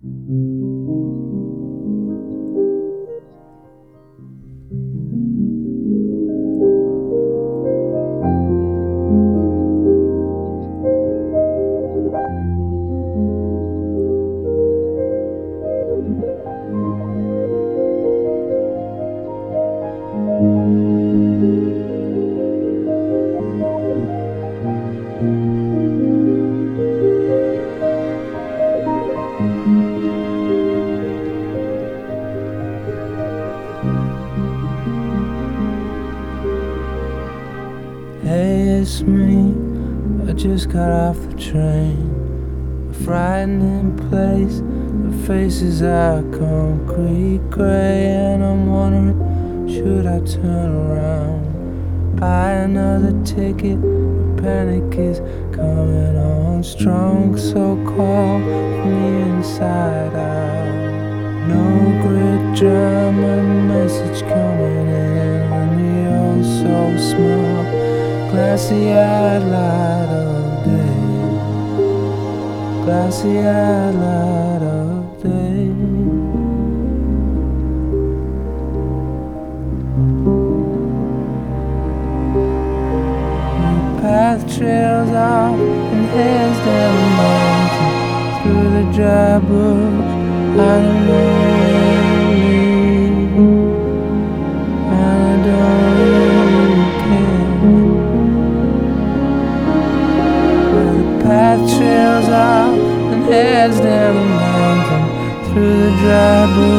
Hey, it's me. I just got off the train. A frightening place. The faces are concrete gray, and I'm wondering, should I turn around? Buy another ticket. The panic is coming on strong, so cold from the inside out. No grid drama, message coming in on the oh so small glassy-eyed light of day, glassy-eyed light of day. The path trails off and heads down the mountain through the dry bush. I don't know where to lead, and I don't really care. Path trails off and heads down the mountain through the dry bush.